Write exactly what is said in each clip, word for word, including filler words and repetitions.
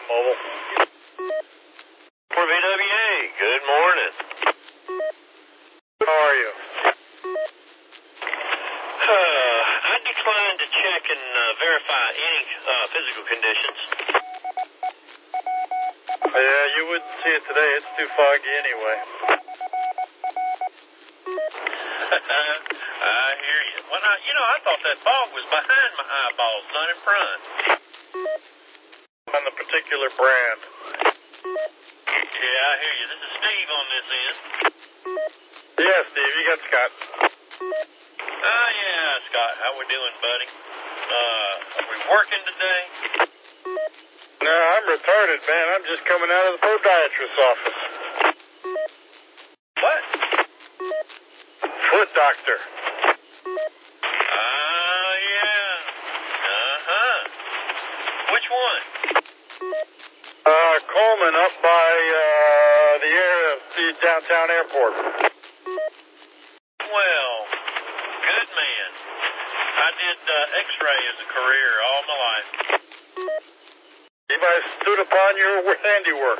Mobile. For V W A, good morning. How are you? Uh, I declined to check and uh, verify any uh, physical conditions. Yeah, you wouldn't see it today. It's too foggy anyway. I hear you. Well, I, you know, I thought that fog was behind my eyeballs, not in front. On the particular brand. Yeah, I hear you. This is Steve on this end. Yeah, Steve, you got Scott. Oh, yeah, Scott. How we doing, buddy? Uh, are we working today? No, I'm retarded, man. I'm just coming out of the podiatrist's office. What? Foot doctor. Oh, yeah. Uh-huh. Which one? Uh, Coleman up by, uh, the air, the downtown airport. Well, good man. I did uh, X-ray as a career all my life. I stood upon your handiwork.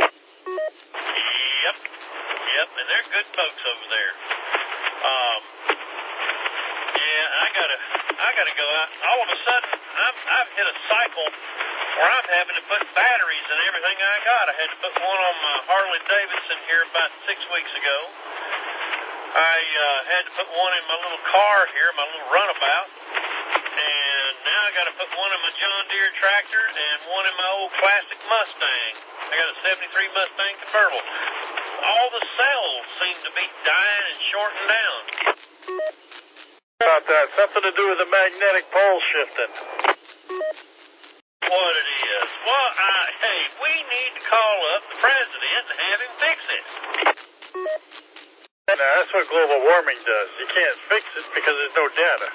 Yep. Yep, and they're good folks over there. Um, yeah, I gotta, I gotta go out. All of a sudden, I'm, I've hit a cycle where I'm having to put batteries in everything I got. I had to put one on my Harley Davidson here about six weeks ago. I uh, had to put one in my little car here, my little runabout. And now I got to put one in my John Deere tractor and one in my old classic Mustang. I got a seventy-three Mustang convertible. All the cells seem to be dying and shorting down. About that, something to do with the magnetic pole shifting. What it is? Well, I, hey, we need to call up the president and have him fix it. Now, that's what global warming does. You can't fix it because there's no data.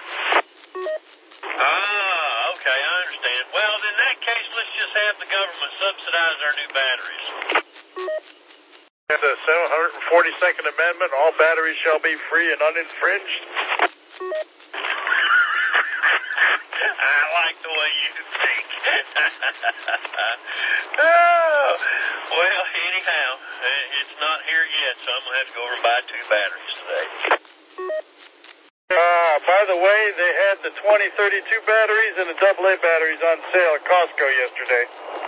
Ah, okay, I understand. Well, in that case, let's just have the government subsidize our new batteries. And the seven hundred forty-second Amendment, all batteries shall be free and uninfringed. I like the way you think. Oh, well, anyhow, it's not here yet, so I'm going to have to go over and buy two batteries today. Uh, by the way, they had the twenty thirty-two batteries and the double A batteries on sale at Costco yesterday.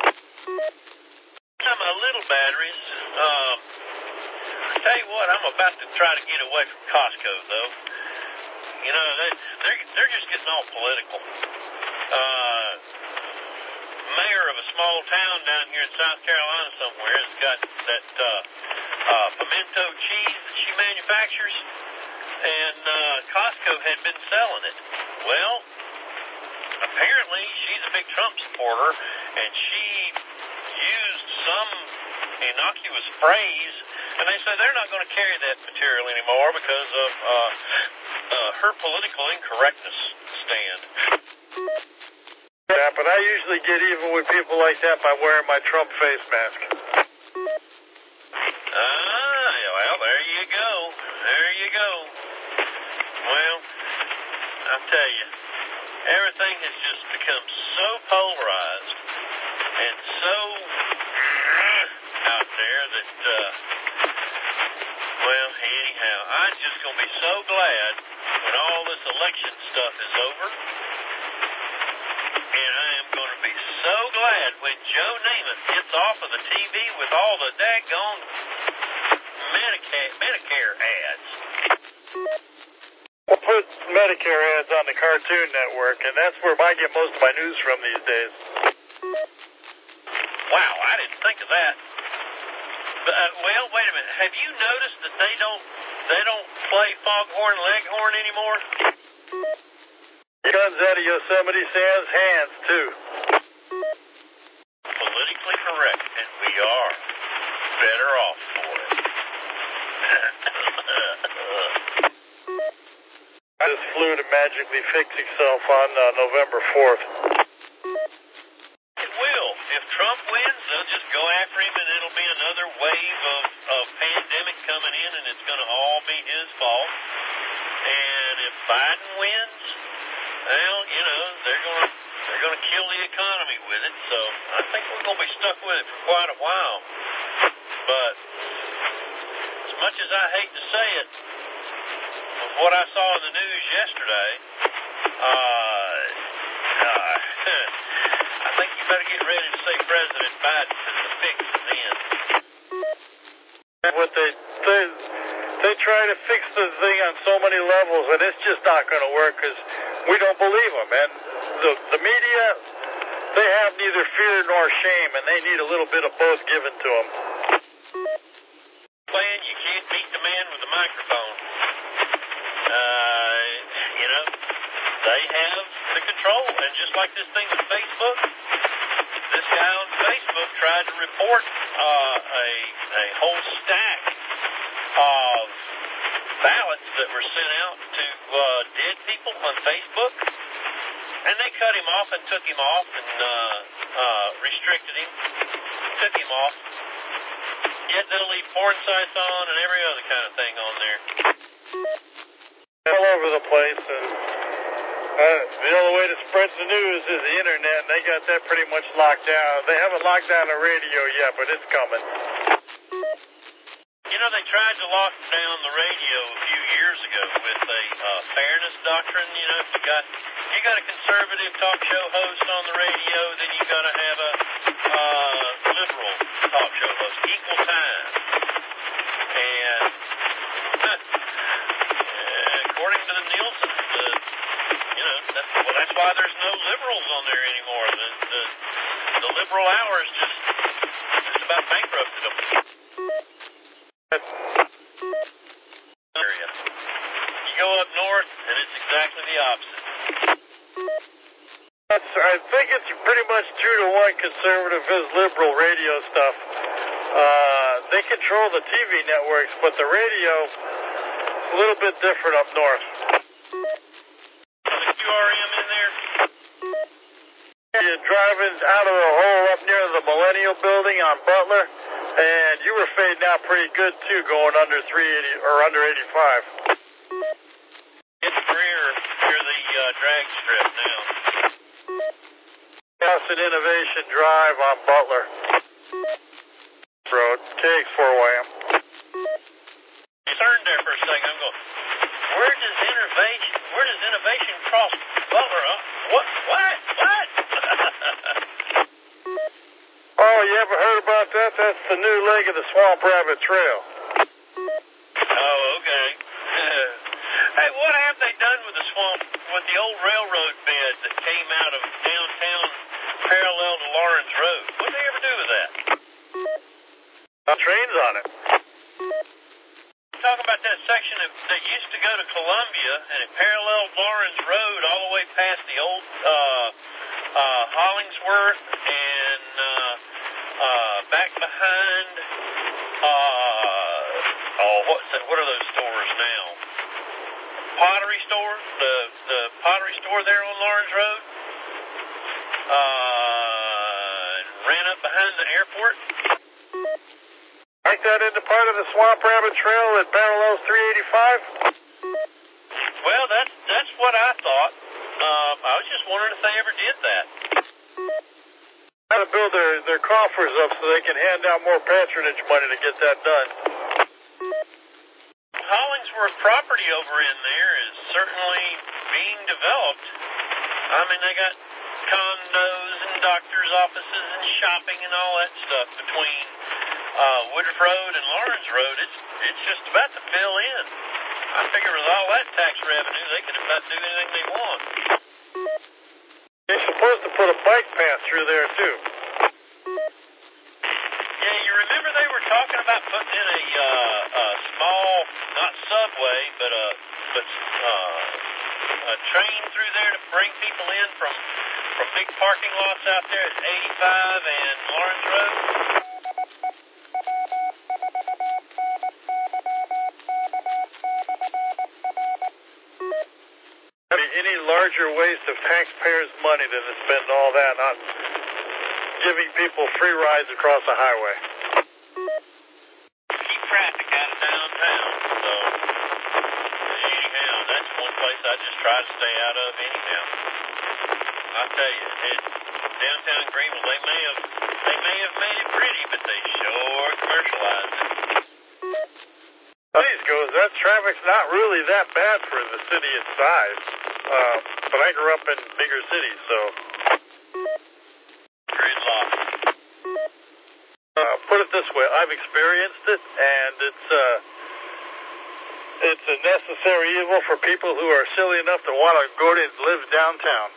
Some of the little batteries, um, tell you what, I'm about to try to get away from Costco, though. You know, they, they're, they're just getting all political. Uh, mayor of a small town down here in South Carolina somewhere has got that uh, uh, pimento cheese that she manufactures, and uh, Costco had been selling it. Well, apparently she's a big Trump supporter, and she used some innocuous phrase, and they say they're not going to carry that material anymore because of uh, uh, her political incorrectness stand. Yeah, but I usually get even with people like that by wearing my Trump face mask. Ah, well, there you go. There you go. Well, I'll tell you, everything has just become so polarized and so out there that, uh, well, anyhow, I'm just going to be so glad when all this election stuff is over. And I am going to be so glad when Joe Namath gets off of the T V with all the daggone Medicare, Medicare ads. We'll put Medicare ads on the Cartoon Network, and that's where I get most of my news from these days. Wow, I didn't think of that. But, uh, well, wait a minute. Have you noticed that they don't they don't play Foghorn Leghorn anymore? Guns out of Yosemite Sam's hands, too. Politically correct, and we are better off for it. This flu to magically fix itself on uh, November fourth. It will. If Trump wins, they'll just go after him, and it'll be another wave of, of pandemic coming in, and it's going to all be his fault. And if Biden wins, well, you know, they're going to they're going to kill the economy with it. So I think we're going to be stuck with it for quite a while. But as much as I hate to say it, with what I saw in the news yesterday, uh, uh, I think you better get ready to say President Biden to the fix then. What they, they they try to fix the thing on so many levels, and it's just not going to work because we don't believe them. And the the media, they have neither fear nor shame, and they need a little bit of both given to them. Plan, you can't beat the man with the microphone. Uh, you know, they have the control, and just like this thing with Facebook, this guy on Facebook tried to report uh, a a whole stack of ballots that were sent out to uh, dead people on Facebook, and they cut him off and took him off and uh, uh, restricted him, took him off. Yet they'll leave porn sites on and every other kind of thing on there. All over the place, and uh, the only way to spread the news is the internet, and they got that pretty much locked down. They haven't locked down the radio yet, but it's coming. You know, they tried to lock down the radio a few years ago with a uh, fairness doctrine. You know, if you got you got a conservative talk show host on the radio, then you got to have a uh, liberal talk show host, equal time. And according to the Nielsen, the, you know, that's, well, that's why there's no liberals on there anymore. The the, the liberal hours just just about bankrupted them. Area. You go up north, and it's exactly the opposite. That's, I think it's pretty much two to one conservative is liberal radio stuff. Uh, they control the T V networks, but the radio is a little bit different up north. The Q R M in there? You're driving out of the hole up near the Millennial Building on Butler, and you were fading out pretty good too, going under three eighty or under eighty-five. It's rear near the uh, drag strip now. House and Innovation Drive on Butler Road, K X four Y M. You turned there for a second. I'm going, where does innovation, where does innovation cross Butler? Uh, what? What? What? Oh, you ever heard about that? That's the new leg of the Swamp Rabbit Trail. Oh, okay. Hey, what have they done with the swamp, with the old railroad bed that came out of downtown parallel to Lawrence Road? What did they ever do with that? Uh, trains on it. Talking about that section of, that used to go to Columbia, and it paralleled Lawrence Road all the way past the old uh, uh, Hollingsworth and uh, uh, back behind, uh, oh, what's that? What are those stores now? Pottery store, the the pottery store there on Lawrence Road, uh, ran up behind the airport. Make that into part of the Swamp Rabbit Trail that parallels three eighty-five? Well, that's that's what I thought. Um, I was just wondering if they ever did that. How to build their, their coffers up so they can hand out more patronage money to get that done. Hollingsworth property over in there is certainly being developed. I mean, they got condos and doctors' offices and shopping and all that stuff between uh, Woodruff Road and Lawrence Road. It's it's just about to fill in. I figure with all that tax revenue, they can about do anything they want. They're supposed to put a bike path through there, too. Yeah, you remember they were talking about putting in a, uh, a small, not subway, but a, but, uh, a train through there to bring people in from, from big parking lots out there at eighty-five and Lawrence Road? Any larger waste of taxpayers' money than to spend all that on giving people free rides across the highway. Keep traffic out of downtown, so anyhow, that's one place I just try to stay out of anyhow. I tell you, it, downtown Greenville, they may have they not really that bad for the city its size. Uh, but I grew up in bigger cities, so. Gridlock. Uh, put it this way, I've experienced it, and it's uh, it's a necessary evil for people who are silly enough to want to go to live downtown.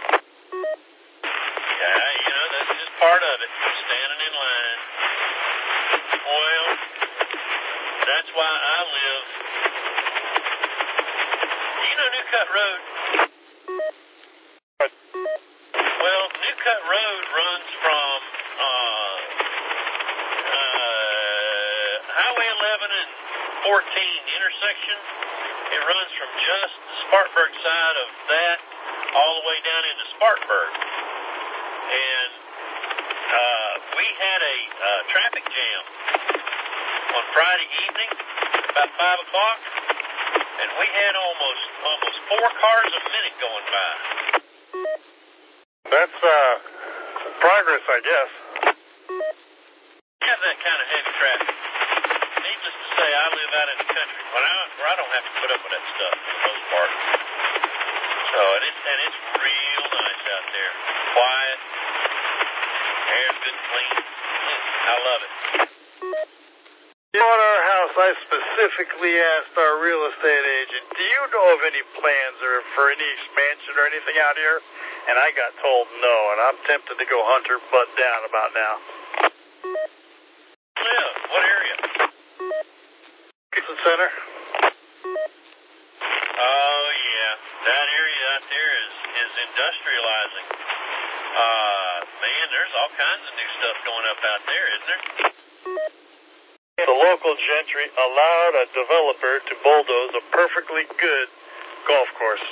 Yeah, you know, that's just part of it. Standing in line. Well, that's why I live. Do you know New Cut Road? Well, New Cut Road runs from uh, uh, Highway eleven and fourteen intersection. It runs from just the Spartanburg side of that all the way down into Spartanburg. And uh, we had a uh, traffic jam on Friday evening, about five o'clock, and we had almost almost four cars a minute going by. That's uh, progress, I guess. We have that kind of heavy traffic. Needless to say, I live out in the country where I, where I don't have to put up with that stuff for the most part. So, and it's, and it's real nice out there. Quiet. Air's good and clean. I love it. You know, at our house, I specifically asked our real estate agent, do you know of any plans or for any expansion or anything out here? And I got told no, and I'm tempted to go hunt her butt down about now. Yeah, what area? Gibson Center. Oh, yeah. That area out there is, is industrializing. Uh, man, there's all kinds of new stuff going up out there, isn't there? The local gentry allowed a developer to bulldoze a perfectly good golf course.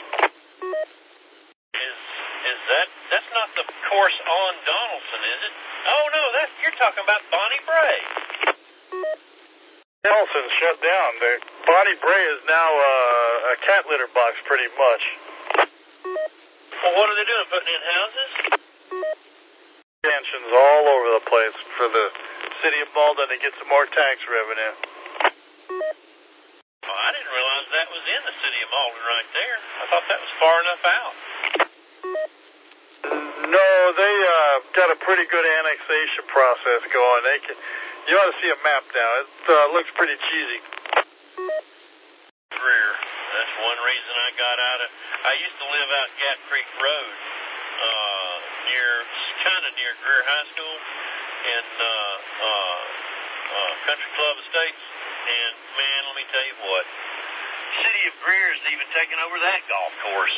Is is that that's not the course on Donaldson, is it? Oh no, that you're talking about Bonnie Bray. Donaldson shut down. The Bonnie Bray is now uh, a cat litter box, pretty much. Well, what are they doing? Putting in houses? Mansions all over the place for the city of Malden to get some more tax revenue. Oh, I didn't realize that was in the city of Malden right there. I thought that was far enough out. No, they uh, got a pretty good annexation process going. They can, you ought to see a map now. It uh, looks pretty cheesy. Greer. That's one reason I got out of. I used to live out Gap Creek Road, uh, near, kind of near Greer High School, in uh, uh, uh, Country Club Estates. And man, let me tell you what, City of Greer's even taking over that golf course.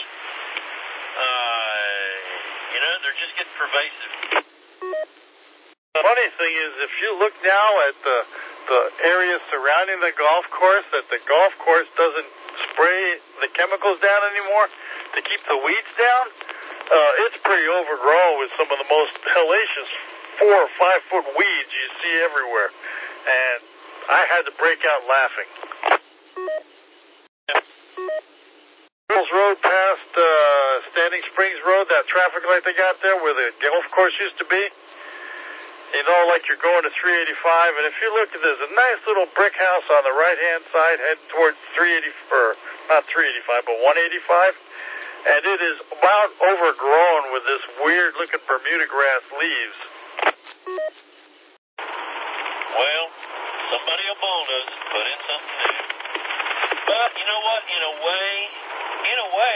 Uh, you know, they're just getting pervasive. The funny thing is, if you look now at the the area surrounding the golf course, that the golf course doesn't spray the chemicals down anymore to keep the weeds down, uh, it's pretty overgrown with some of the most hellacious four or five foot weeds you see everywhere. And I had to break out laughing. Hills Road past uh, Standing Springs Road, that traffic light they got there where the golf course used to be. You know, like you're going to three eighty-five, and if you look, there's a nice little brick house on the right-hand side heading towards three eighty, or not three eighty-five, but one eighty-five, and it is about overgrown with this weird-looking Bermuda grass leaves. Well, somebody will bulldoze it, put in something new. But you know what? In a way, in a way,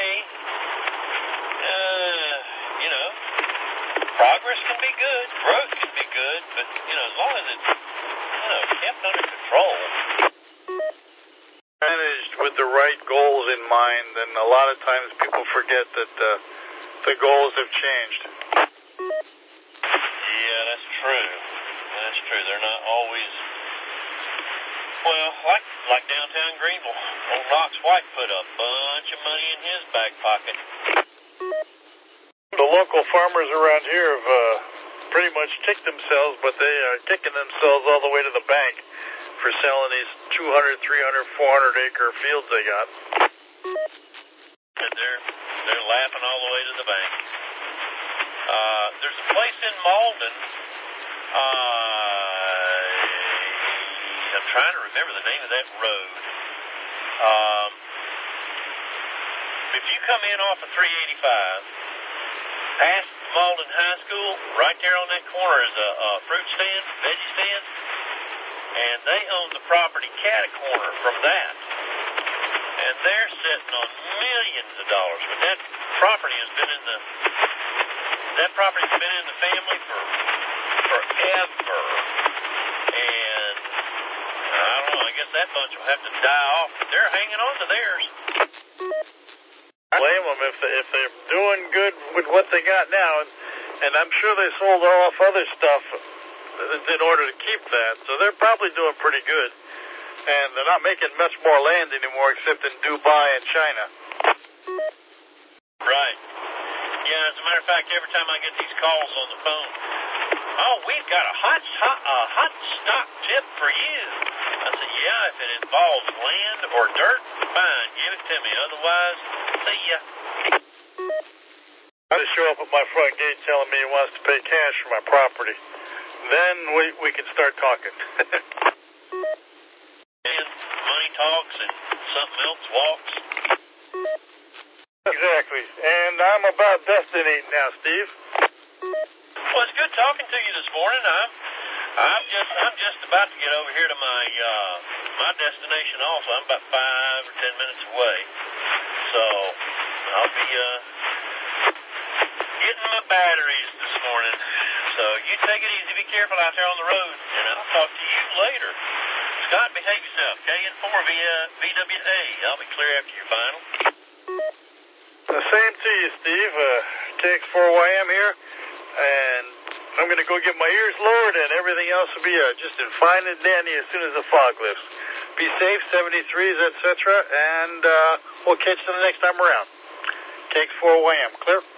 uh, you know, progress can be good, growth can be good, but, you know, as long as it's, you know, kept under control. Managed with the right goals in mind, and a lot of times people forget that uh, the goals have changed. Yeah, that's true. That's true. They're not always, well, like like downtown Greenville. Old Knox White put a bunch of money in his back pocket. The local farmers around here have uh, pretty much kicked themselves, but they are kicking themselves all the way to the bank for selling these two hundred, three hundred, four hundred acre fields they got. And they're, they're laughing all the way to the bank. Uh, there's a place in Malden. Uh, I'm trying to remember the name of that road. Um, if you come in off of three eighty-five, past Malden High School, right there on that corner is a, a fruit stand, veggie stand, and they own the property cat a corner from that. And they're sitting on millions of dollars. But that property has been in the that property's been in the family for forever. And I don't know, I guess that bunch will have to die off. But they're hanging on to theirs. Blame them if they, if they're doing good with what they got now, and, and I'm sure they sold off other stuff in order to keep that. So they're probably doing pretty good. And they're not making much more land anymore except in Dubai and China. Right. Yeah, as a matter of fact, every time I get these calls on the phone, oh, we've got a hot, hot, uh, hot stock tip for you. I said, yeah, if it involves land or dirt, fine, give it to me. Otherwise, see ya. I just show up at my front gate telling me he wants to pay cash for my property. Then we, we can start talking. Money talks and something else walks. Exactly. And I'm about destinating now, Steve. Well, it's good talking to you this morning. I'm, I'm just, I'm just about to get over here to my, uh, my destination. Also, I'm about five or ten minutes away. So I'll be uh, getting my batteries this morning. So you take it easy. Be careful out there on the road, and I'll talk to you later. Scott, behave yourself. K N four via V W A. I'll be clear after your final. The same to you, Steve. Uh, K X four Y M here. And I'm going to go get my ears lowered, and everything else will be uh, just in fine and dandy as soon as the fog lifts. Be safe, seventy-threes, et cetera. And uh, we'll catch you the next time around. K X four Y M. Clear?